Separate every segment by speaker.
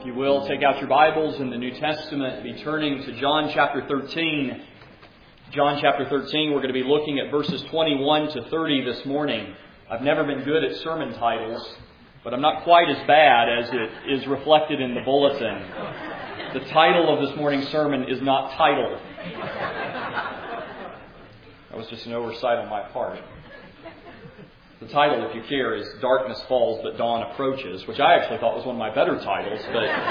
Speaker 1: If you will, take out your Bibles in the New Testament, be turning to John chapter 13. John chapter 13, we're going to be looking at verses 21 to 30 this morning. I've never been good at sermon titles, but I'm not quite as bad as it is reflected in the bulletin. The title of this morning's sermon is not titled. That was just an oversight on my part. The title, if you care, is Darkness Falls but Dawn Approaches, which I actually thought was one of my better titles,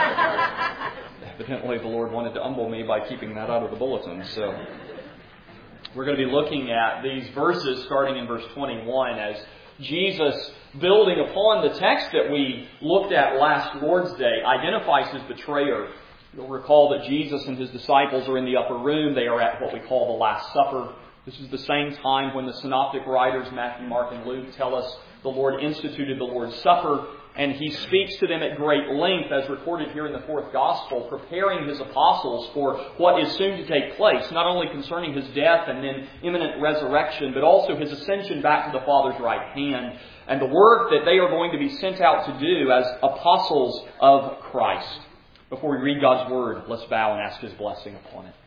Speaker 1: but evidently the Lord wanted to humble me by keeping that out of the bulletin. So we're going to be looking at these verses starting in verse 21 as Jesus, building upon the text that we looked at last Lord's Day, identifies his betrayer. You'll recall that Jesus and his disciples are in the upper room. They are at what we call the Last Supper. This is the same time when the synoptic writers, Matthew, Mark, and Luke, tell us the Lord instituted the Lord's Supper, and he speaks to them at great length, as recorded here in the fourth Gospel, preparing his apostles for what is soon to take place, not only concerning his death and then imminent resurrection, but also his ascension back to the Father's right hand, and the work that they are going to be sent out to do as apostles of Christ. Before we read God's Word, let's bow and ask His blessing upon it.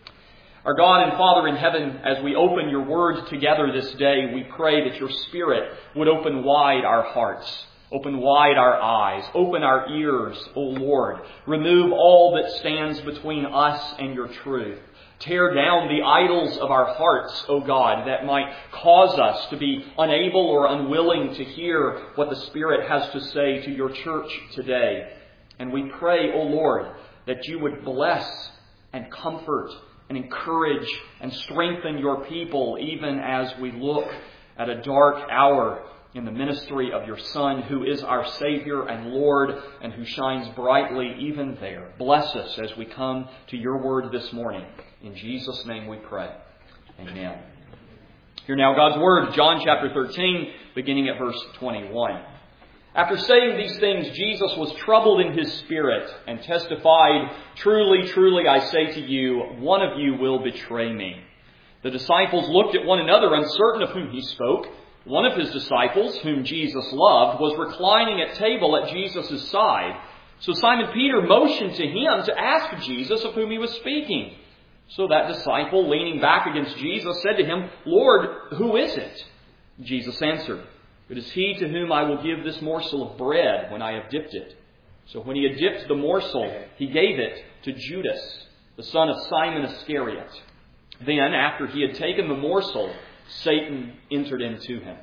Speaker 1: Our God and Father in heaven, as we open your Word together this day, we pray that your Spirit would open wide our hearts, open wide our eyes, open our ears, O Lord. Remove all that stands between us and your truth. Tear down the idols of our hearts, O God, that might cause us to be unable or unwilling to hear what the Spirit has to say to your church today. And we pray, O Lord, that you would bless and comfort and encourage and strengthen your people even as we look at a dark hour in the ministry of your Son, who is our Savior and Lord and who shines brightly even there. Bless us as we come to your word this morning. In Jesus' name we pray. Amen. Hear now God's word, John chapter 13, beginning at verse 21. After saying these things, Jesus was troubled in his spirit and testified, "Truly, truly, I say to you, one of you will betray me." The disciples looked at one another, uncertain of whom he spoke. One of his disciples, whom Jesus loved, was reclining at table at Jesus' side. So Simon Peter motioned to him to ask Jesus of whom he was speaking. So that disciple, leaning back against Jesus, said to him, "Lord, who is it?" Jesus answered, "It is he to whom I will give this morsel of bread when I have dipped it." So when he had dipped the morsel, he gave it to Judas, the son of Simon Iscariot. Then, after he had taken the morsel, Satan entered into him.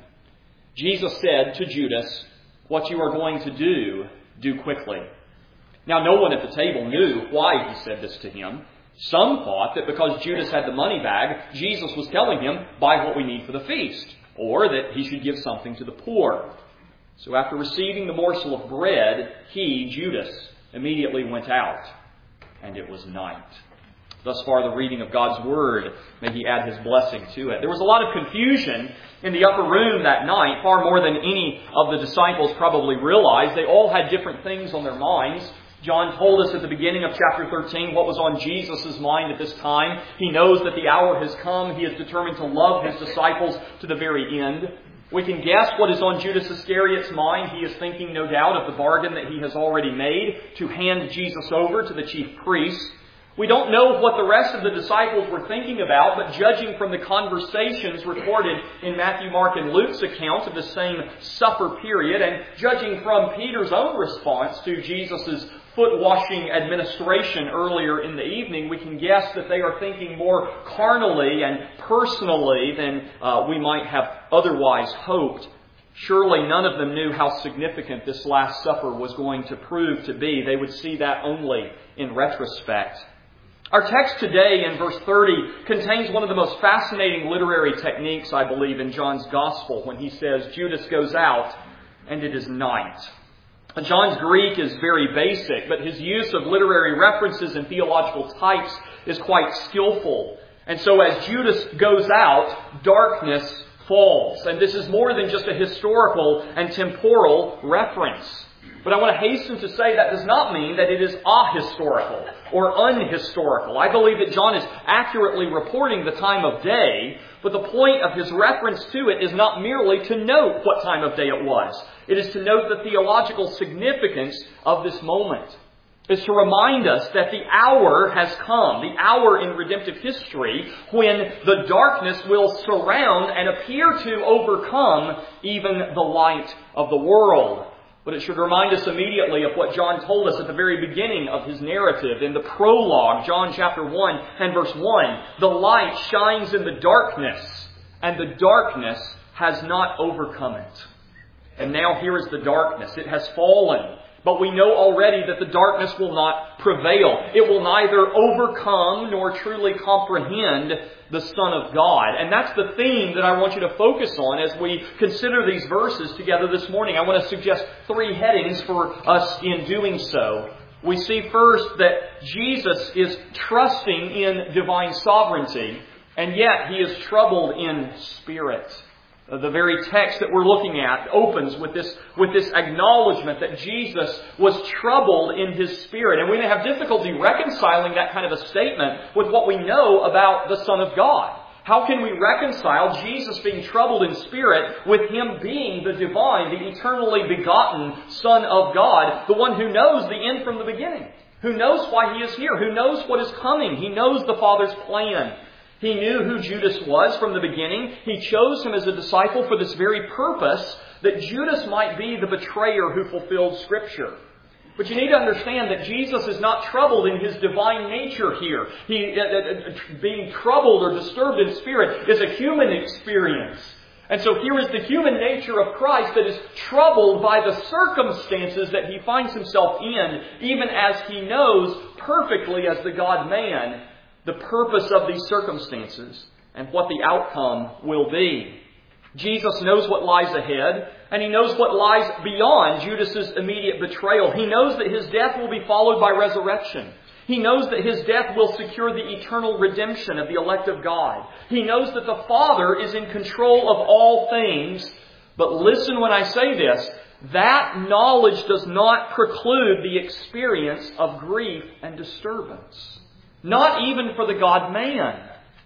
Speaker 1: Jesus said to Judas, "What you are going to do, do quickly." Now no one at the table knew why he said this to him. Some thought that because Judas had the money bag, Jesus was telling him, "Buy what we need for the feast," or that he should give something to the poor. So after receiving the morsel of bread, he, Judas, immediately went out, and it was night. Thus far the reading of God's Word. May He add His blessing to it. There was a lot of confusion in the upper room that night, far more than any of the disciples probably realized. They all had different things on their minds. John told us at the beginning of chapter 13 what was on Jesus' mind at this time. He knows that the hour has come. He is determined to love his disciples to the very end. We can guess what is on Judas Iscariot's mind. He is thinking, no doubt, of the bargain that he has already made to hand Jesus over to the chief priests. We don't know what the rest of the disciples were thinking about, but judging from the conversations recorded in Matthew, Mark, and Luke's accounts of the same supper period, and judging from Peter's own response to Jesus' foot-washing administration earlier in the evening, we can guess that they are thinking more carnally and personally than we might have otherwise hoped. Surely none of them knew how significant this Last Supper was going to prove to be. They would see that only in retrospect. Our text today in verse 30 contains one of the most fascinating literary techniques, I believe, in John's Gospel when he says, "Judas goes out and it is night." John's Greek is very basic, but his use of literary references and theological types is quite skillful. And so as Judas goes out, darkness falls. And this is more than just a historical and temporal reference. But I want to hasten to say that does not mean that it is ahistorical or unhistorical. I believe that John is accurately reporting the time of day, but the point of his reference to it is not merely to note what time of day it was. It is to note the theological significance of this moment. is to remind us that the hour has come, the hour in redemptive history, when the darkness will surround and appear to overcome even the light of the world. But it should remind us immediately of what John told us at the very beginning of his narrative. In the prologue, John chapter 1 and verse 1, the light shines in the darkness, and the darkness has not overcome it. And now here is the darkness. It has fallen. But we know already that the darkness will not prevail. It will neither overcome nor truly comprehend the Son of God. And that's the theme that I want you to focus on as we consider these verses together this morning. I want to suggest 3 headings for us in doing so. We see first that Jesus is trusting in divine sovereignty, and yet He is troubled in spirit. The very text that we're looking at opens with this acknowledgement that Jesus was troubled in His spirit. And we may have difficulty reconciling that kind of a statement with what we know about the Son of God. How can we reconcile Jesus being troubled in spirit with Him being the divine, the eternally begotten Son of God, the one who knows the end from the beginning, who knows why He is here, who knows what is coming, He knows the Father's plan. He knew who Judas was from the beginning. He chose him as a disciple for this very purpose, that Judas might be the betrayer who fulfilled Scripture. But you need to understand that Jesus is not troubled in His divine nature here. Being troubled or disturbed in spirit is a human experience. And so here is the human nature of Christ that is troubled by the circumstances that He finds Himself in, even as He knows perfectly as the God-man the purpose of these circumstances and what the outcome will be. Jesus knows what lies ahead, and He knows what lies beyond Judas' immediate betrayal. He knows that His death will be followed by resurrection. He knows that His death will secure the eternal redemption of the elect of God. He knows that the Father is in control of all things. But listen when I say this, that knowledge does not preclude the experience of grief and disturbance. Not even for the God-man.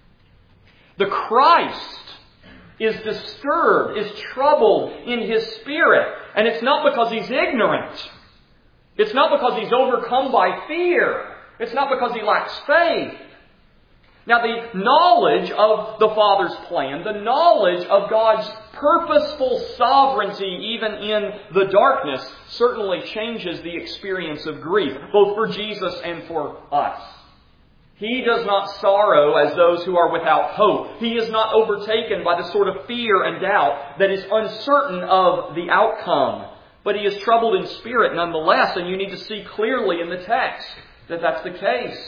Speaker 1: The Christ is disturbed, is troubled in His spirit. And it's not because He's ignorant. It's not because He's overcome by fear. It's not because He lacks faith. Now, the knowledge of the Father's plan, the knowledge of God's purposeful sovereignty even in the darkness, certainly changes the experience of grief, both for Jesus and for us. He does not sorrow as those who are without hope. He is not overtaken by the sort of fear and doubt that is uncertain of the outcome. But He is troubled in spirit nonetheless, and you need to see clearly in the text that that's the case.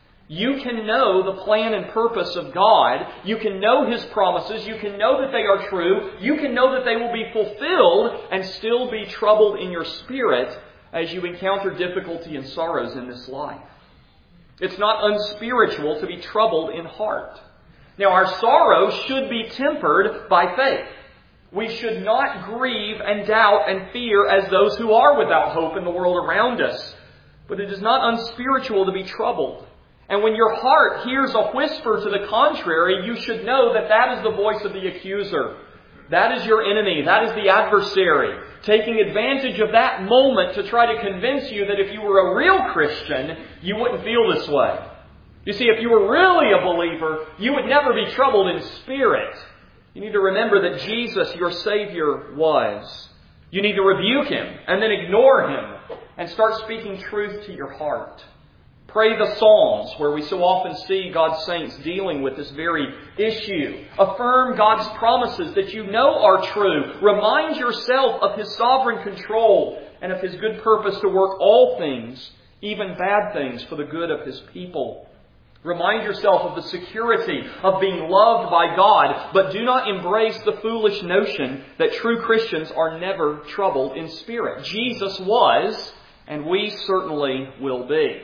Speaker 1: You can know the plan and purpose of God. You can know His promises. You can know that they are true. You can know that they will be fulfilled and still be troubled in your spirit as you encounter difficulty and sorrows in this life. It's not unspiritual to be troubled in heart. Now, our sorrow should be tempered by faith. We should not grieve and doubt and fear as those who are without hope in the world around us. But it is not unspiritual to be troubled. And when your heart hears a whisper to the contrary, you should know that that is the voice of the accuser. That is your enemy. That is the adversary, taking advantage of that moment to try to convince you that if you were a real Christian, you wouldn't feel this way. You see, if you were really a believer, you would never be troubled in spirit. You need to remember that Jesus, your Savior, was. You need to rebuke Him and then ignore Him and start speaking truth to your heart. Pray the Psalms, where we so often see God's saints dealing with this very issue. Affirm God's promises that you know are true. Remind yourself of His sovereign control and of His good purpose to work all things, even bad things, for the good of His people. Remind yourself of the security of being loved by God, but do not embrace the foolish notion that true Christians are never troubled in spirit. Jesus was, and we certainly will be.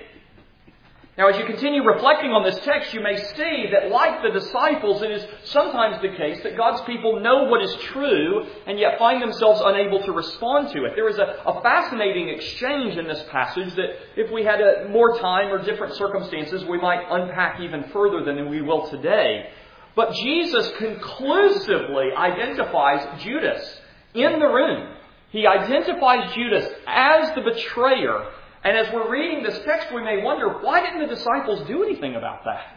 Speaker 1: Now, as you continue reflecting on this text, you may see that, like the disciples, it is sometimes the case that God's people know what is true and yet find themselves unable to respond to it. There is a fascinating exchange in this passage that, if we had more time or different circumstances, we might unpack even further than we will today. But Jesus conclusively identifies Judas in the room. He identifies Judas as the betrayer, And as we're reading this text, we may wonder, why didn't the disciples do anything about that?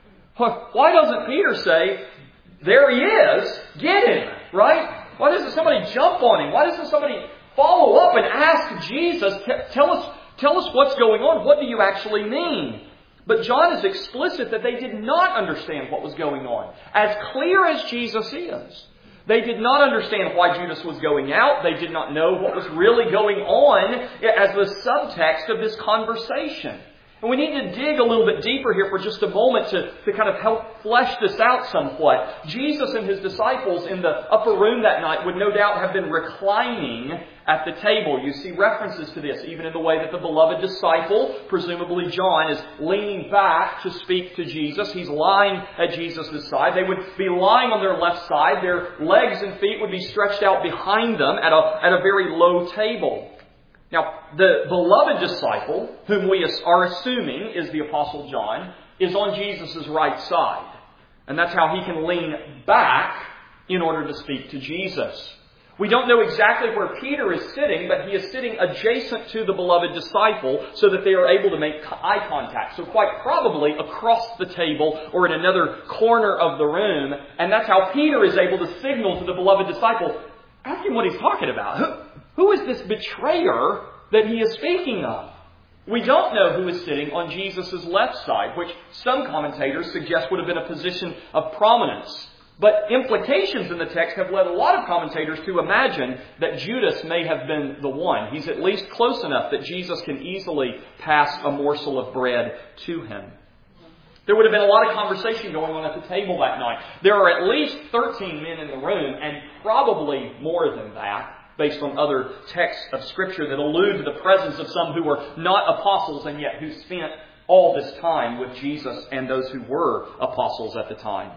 Speaker 1: Why doesn't Peter say, there he is, get him, right? Why doesn't somebody jump on him? Why doesn't somebody follow up and ask Jesus, tell us what's going on? What do you actually mean? But John is explicit that they did not understand what was going on. As clear as Jesus is. They did not understand why Judas was going out. They did not know what was really going on as the subtext of this conversation. And we need to dig a little bit deeper here for just a moment to kind of help flesh this out somewhat. Jesus and His disciples in the upper room that night would no doubt have been reclining at the table. You see references to this, even in the way that the beloved disciple, presumably John, is leaning back to speak to Jesus. He's lying at Jesus' side. They would be lying on their left side. Their legs and feet would be stretched out behind them at a very low table. Now, the beloved disciple, whom we are assuming is the Apostle John, is on Jesus' right side. And that's how he can lean back in order to speak to Jesus. We don't know exactly where Peter is sitting, but he is sitting adjacent to the beloved disciple so that they are able to make eye contact. So quite probably across the table or in another corner of the room. And that's how Peter is able to signal to the beloved disciple, ask him what he's talking about. Who is this betrayer that he is speaking of? We don't know who is sitting on Jesus' left side, which some commentators suggest would have been a position of prominence. But implications in the text have led a lot of commentators to imagine that Judas may have been the one. He's at least close enough that Jesus can easily pass a morsel of bread to him. There would have been a lot of conversation going on at the table that night. There are at least 13 men in the room, and probably more than that, based on other texts of Scripture that allude to the presence of some who were not apostles and yet who spent all this time with Jesus and those who were apostles at the time.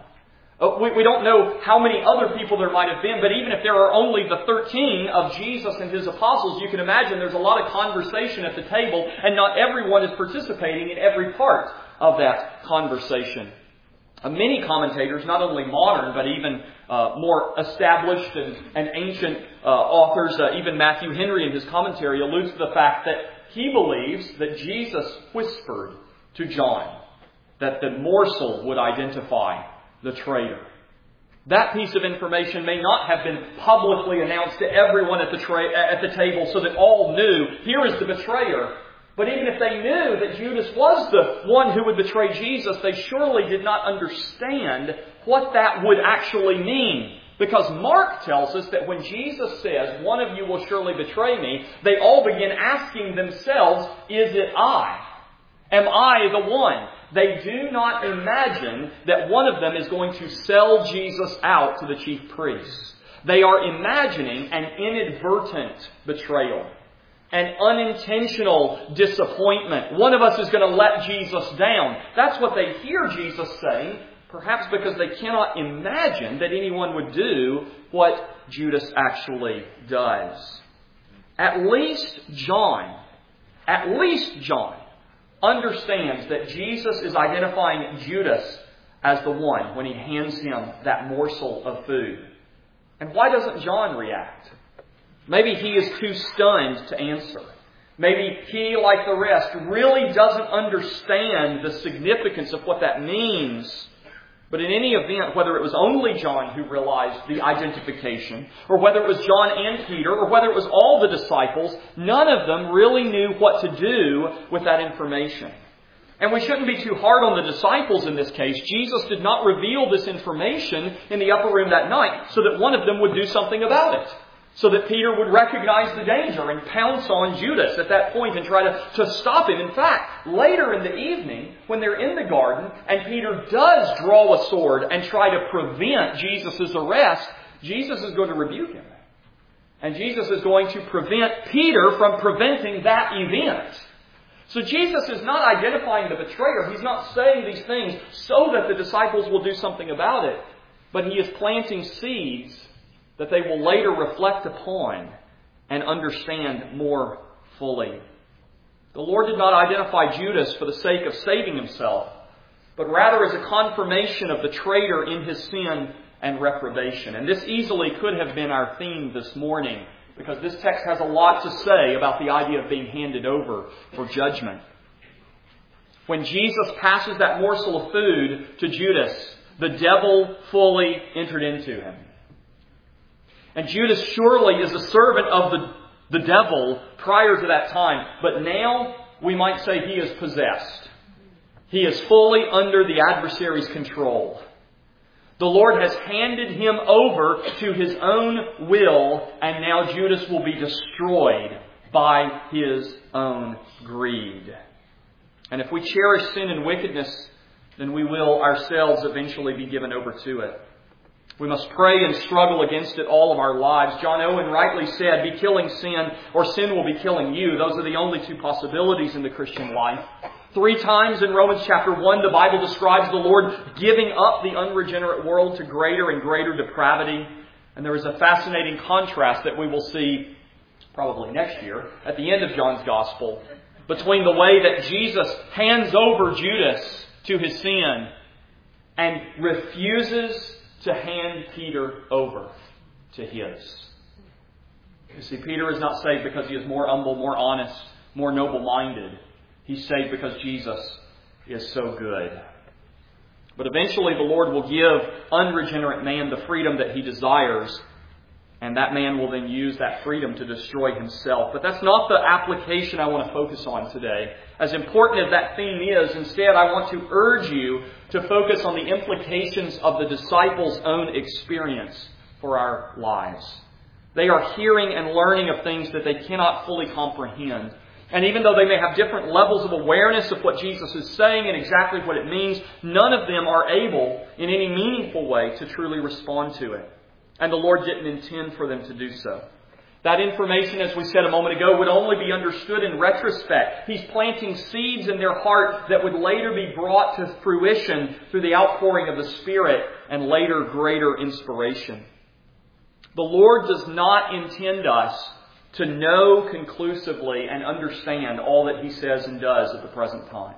Speaker 1: We don't know how many other people there might have been, but even if there are only the 13 of Jesus and His apostles, you can imagine there's a lot of conversation at the table, and not everyone is participating in every part of that conversation. Many commentators, not only modern, but even more established and ancient authors, even Matthew Henry in his commentary, alludes to the fact that he believes that Jesus whispered to John that the morsel would identify the traitor. That piece of information may not have been publicly announced to everyone at the table so that all knew, here is the betrayer. But even if they knew that Judas was the one who would betray Jesus, they surely did not understand what that would actually mean. Because Mark tells us that when Jesus says, one of you will surely betray me, they all begin asking themselves, is it I? Am I the one? They do not imagine that one of them is going to sell Jesus out to the chief priests. They are imagining an inadvertent betrayal. An unintentional disappointment. One of us is going to let Jesus down. That's what they hear Jesus saying, perhaps because they cannot imagine that anyone would do what Judas actually does. At least John understands that Jesus is identifying Judas as the one when he hands him that morsel of food. And why doesn't John react? Maybe he is too stunned to answer. Maybe he, like the rest, really doesn't understand the significance of what that means. But in any event, whether it was only John who realized the identification, or whether it was John and Peter, or whether it was all the disciples, none of them really knew what to do with that information. And we shouldn't be too hard on the disciples in this case. Jesus did not reveal this information in the upper room that night so that one of them would do something about it. So that Peter would recognize the danger and pounce on Judas at that point and try to stop him. In fact, later in the evening, when they're in the garden and Peter does draw a sword and try to prevent Jesus' arrest, Jesus is going to rebuke him. And Jesus is going to prevent Peter from preventing that event. So Jesus is not identifying the betrayer. He's not saying these things so that the disciples will do something about it. But he is planting seeds that they will later reflect upon and understand more fully. The Lord did not identify Judas for the sake of saving himself, but rather as a confirmation of the traitor in his sin and reprobation. And this easily could have been our theme this morning because this text has a lot to say about the idea of being handed over for judgment. When Jesus passes that morsel of food to Judas, the devil fully entered into him. And Judas surely is a servant of the devil prior to that time. But now we might say he is possessed. He is fully under the adversary's control. The Lord has handed him over to his own will, and now Judas will be destroyed by his own greed. And if we cherish sin and wickedness, then we will ourselves eventually be given over to it. We must pray and struggle against it all of our lives. John Owen rightly said, be killing sin, or sin will be killing you. Those are the only two possibilities in the Christian life. 3 times in Romans chapter 1, the Bible describes the Lord giving up the unregenerate world to greater and greater depravity. And there is a fascinating contrast that we will see probably next year at the end of John's Gospel between the way that Jesus hands over Judas to his sin and refuses to hand Peter over to his. You see, Peter is not saved because he is more humble, more honest, more noble-minded. He's saved because Jesus is so good. But eventually the Lord will give unregenerate man the freedom that he desires, and that man will then use that freedom to destroy himself. But that's not the application I want to focus on today. As important as that theme is, instead I want to urge you to focus on the implications of the disciples' own experience for our lives. They are hearing and learning of things that they cannot fully comprehend. And even though they may have different levels of awareness of what Jesus is saying and exactly what it means, none of them are able in any meaningful way to truly respond to it. And the Lord didn't intend for them to do so. That information, as we said a moment ago, would only be understood in retrospect. He's planting seeds in their heart that would later be brought to fruition through the outpouring of the Spirit and later greater inspiration. The Lord does not intend us to know conclusively and understand all that He says and does at the present time.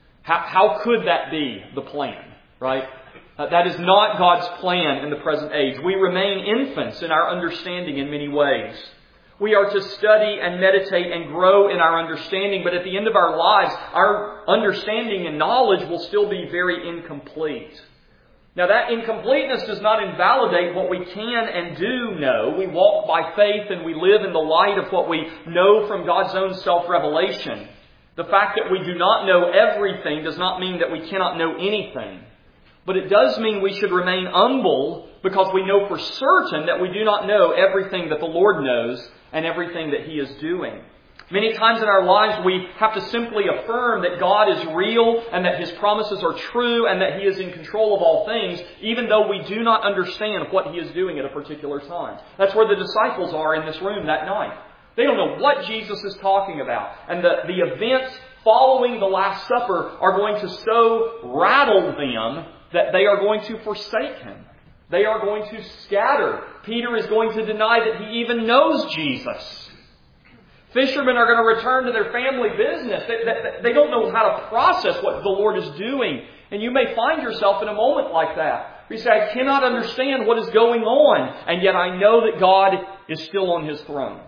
Speaker 1: How could that be the plan, right? That is not God's plan in the present age. We remain infants in our understanding in many ways. We are to study and meditate and grow in our understanding, but at the end of our lives, our understanding and knowledge will still be very incomplete. Now, that incompleteness does not invalidate what we can and do know. We walk by faith and we live in the light of what we know from God's own self-revelation. The fact that we do not know everything does not mean that we cannot know anything. But it does mean we should remain humble because we know for certain that we do not know everything that the Lord knows and everything that He is doing. Many times in our lives we have to simply affirm that God is real and that His promises are true and that He is in control of all things, even though we do not understand what He is doing at a particular time. That's where the disciples are in this room that night. They don't know what Jesus is talking about. And the events following the Last Supper are going to so rattle them that they are going to forsake Him. They are going to scatter. Peter is going to deny that he even knows Jesus. Fishermen are going to return to their family business. They don't know how to process what the Lord is doing. And you may find yourself in a moment like that. You say, I cannot understand what is going on, and yet I know that God is still on His throne.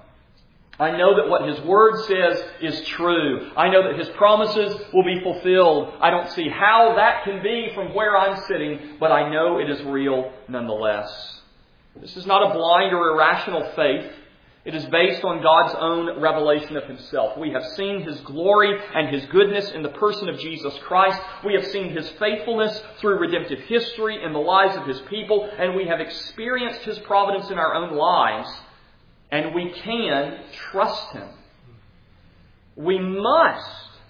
Speaker 1: I know that what His Word says is true. I know that His promises will be fulfilled. I don't see how that can be from where I'm sitting, but I know it is real nonetheless. This is not a blind or irrational faith. It is based on God's own revelation of Himself. We have seen His glory and His goodness in the person of Jesus Christ. We have seen His faithfulness through redemptive history in the lives of His people, and we have experienced His providence in our own lives. And we can trust Him. We must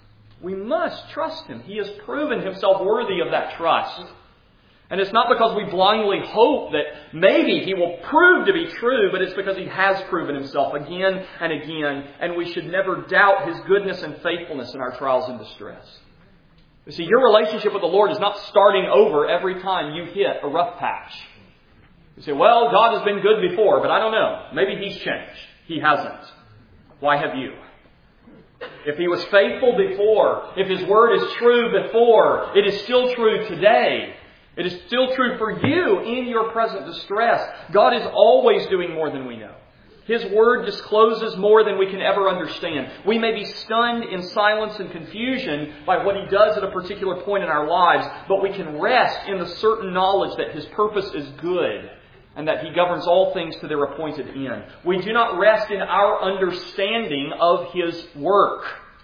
Speaker 1: trust Him. He has proven Himself worthy of that trust. And it's not because we blindly hope that maybe He will prove to be true, but it's because He has proven Himself again and again. And we should never doubt His goodness and faithfulness in our trials and distress. You see, your relationship with the Lord is not starting over every time you hit a rough patch. You say, well, God has been good before, but I don't know. Maybe He's changed. He hasn't. Why have you? If He was faithful before, if His Word is true before, it is still true today. It is still true for you in your present distress. God is always doing more than we know. His Word discloses more than we can ever understand. We may be stunned in silence and confusion by what He does at a particular point in our lives, but we can rest in the certain knowledge that His purpose is good and that He governs all things to their appointed end. We do not rest in our understanding of His work.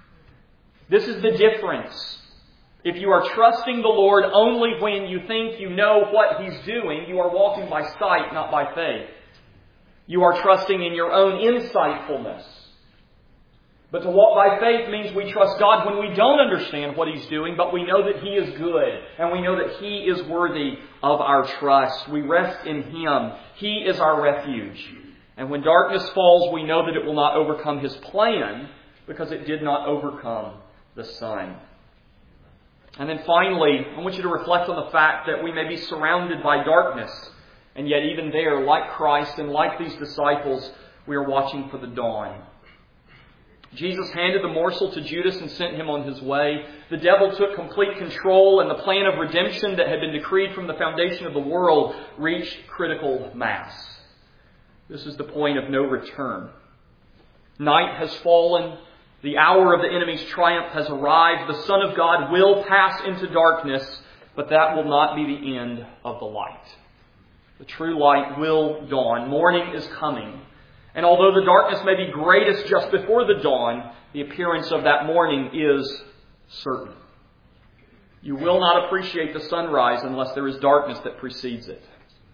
Speaker 1: This is the difference. If you are trusting the Lord only when you think you know what He's doing, you are walking by sight, not by faith. You are trusting in your own insightfulness. But to walk by faith means we trust God when we don't understand what He's doing, but we know that He is good, and we know that He is worthy of our trust. We rest in Him. He is our refuge. And when darkness falls, we know that it will not overcome His plan, because it did not overcome the sun. And then finally, I want you to reflect on the fact that we may be surrounded by darkness. And yet even there, like Christ and like these disciples, we are watching for the dawn. Jesus handed the morsel to Judas and sent him on his way. The devil took complete control, and the plan of redemption that had been decreed from the foundation of the world reached critical mass. This is the point of no return. Night has fallen. The hour of the enemy's triumph has arrived. The Son of God will pass into darkness, but that will not be the end of the light. The true light will dawn. Morning is coming. And although the darkness may be greatest just before the dawn, the appearance of that morning is certain. You will not appreciate the sunrise unless there is darkness that precedes it.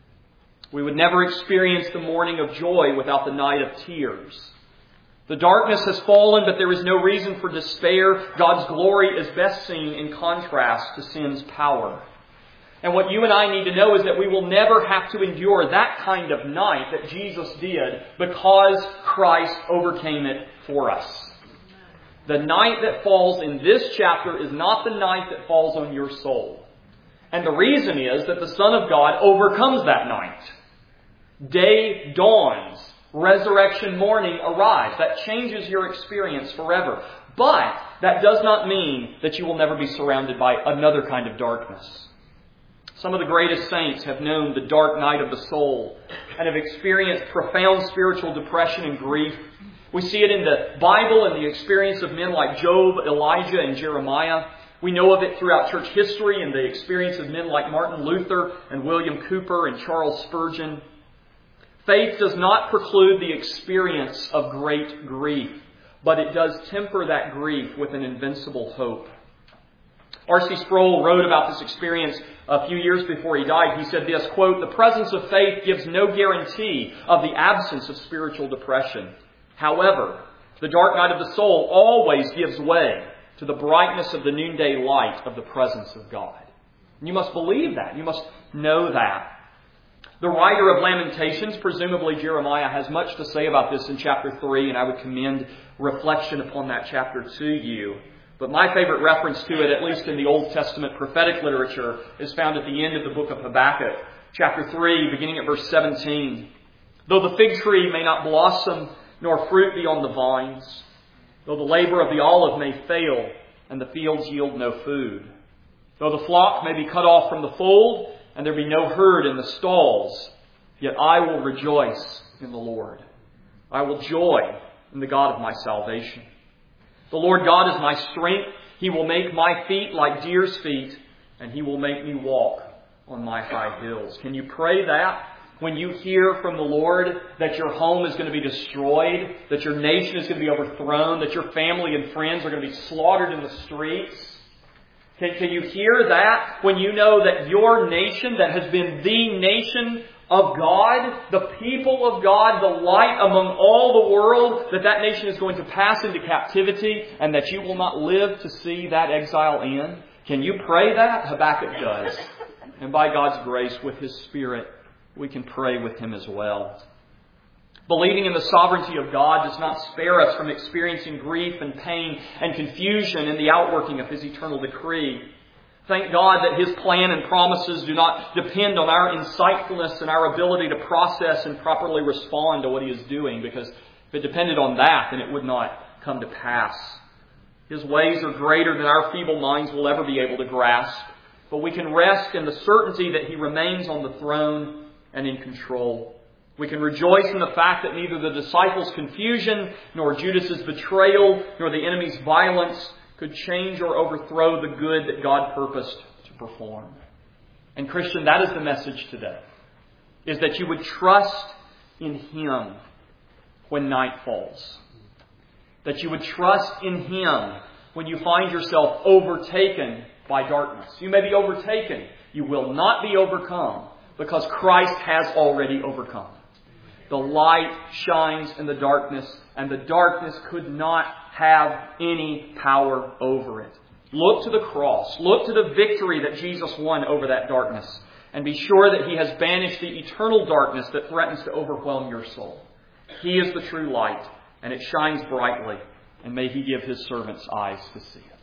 Speaker 1: We would never experience the morning of joy without the night of tears. The darkness has fallen, but there is no reason for despair. God's glory is best seen in contrast to sin's power. And what you and I need to know is that we will never have to endure that kind of night that Jesus did because Christ overcame it for us. The night that falls in this chapter is not the night that falls on your soul. And the reason is that the Son of God overcomes that night. Day dawns. Resurrection morning arrives. That changes your experience forever. But that does not mean that you will never be surrounded by another kind of darkness. Some of the greatest saints have known the dark night of the soul and have experienced profound spiritual depression and grief. We see it in the Bible and the experience of men like Job, Elijah, and Jeremiah. We know of it throughout church history and the experience of men like Martin Luther and William Cooper and Charles Spurgeon. Faith does not preclude the experience of great grief, but it does temper that grief with an invincible hope. R.C. Sproul wrote about this experience a few years before he died. He said this, quote, "The presence of faith gives no guarantee of the absence of spiritual depression. However, the dark night of the soul always gives way to the brightness of the noonday light of the presence of God." And you must believe that. You must know that. The writer of Lamentations, presumably Jeremiah, has much to say about this in chapter 3, and I would commend reflection upon that chapter to you. But my favorite reference to it, at least in the Old Testament prophetic literature, is found at the end of the book of Habakkuk, chapter 3, beginning at verse 17. "Though the fig tree may not blossom, nor fruit be on the vines, though the labor of the olive may fail, and the fields yield no food, though the flock may be cut off from the fold, and there be no herd in the stalls, yet I will rejoice in the Lord. I will joy in the God of my salvation. The Lord God is my strength. He will make my feet like deer's feet, and He will make me walk on my high hills." Can you pray that when you hear from the Lord that your home is going to be destroyed, that your nation is going to be overthrown, that your family and friends are going to be slaughtered in the streets? Can you hear that when you know that your nation, that has been the nation of God, the people of God, the light among all the world, that nation is going to pass into captivity and that you will not live to see that exile end? Can you pray that? Habakkuk does. And by God's grace, with His Spirit, we can pray with him as well. Believing in the sovereignty of God does not spare us from experiencing grief and pain and confusion in the outworking of His eternal decree. Thank God that His plan and promises do not depend on our insightfulness and our ability to process and properly respond to what He is doing, because if it depended on that, then it would not come to pass. His ways are greater than our feeble minds will ever be able to grasp, but we can rest in the certainty that He remains on the throne and in control. We can rejoice in the fact that neither the disciples' confusion, nor Judas' betrayal, nor the enemy's violence could change or overthrow the good that God purposed to perform. And Christian, that is the message today, is that you would trust in Him when night falls. That you would trust in Him when you find yourself overtaken by darkness. You may be overtaken. You will not be overcome because Christ has already overcome. The light shines in the darkness, and the darkness could not have any power over it. Look to the cross. Look to the victory that Jesus won over that darkness. And be sure that He has banished the eternal darkness that threatens to overwhelm your soul. He is the true light, and it shines brightly. And may He give His servants eyes to see it.